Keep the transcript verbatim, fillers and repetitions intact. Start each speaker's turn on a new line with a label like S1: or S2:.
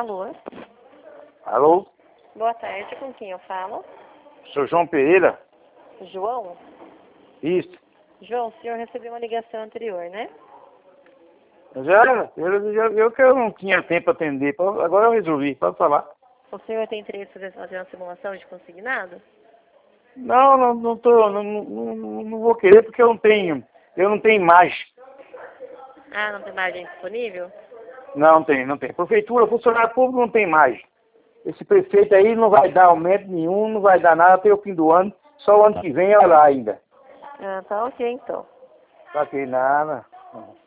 S1: Alô?
S2: Alô?
S1: Boa tarde, com quem eu falo?
S2: Sou João Pereira?
S1: João?
S2: Isso.
S1: João, o senhor recebeu uma ligação anterior, né?
S2: Já, eu, eu, eu que eu não tinha tempo para atender, agora eu resolvi, pode falar.
S1: O senhor tem interesse em fazer uma simulação de consignado?
S2: Não, não, não, tô, não, não, não vou querer porque eu não tenho, eu não tenho imagem.
S1: Ah, não tem margem disponível?
S2: Não tem, não tem. Prefeitura, funcionário público não tem imagem. Esse prefeito aí não vai dar aumento nenhum, não vai dar nada até o fim do ano, só o ano que vem olha lá ainda.
S1: Ah, tá ok então.
S2: Tá aqui nada.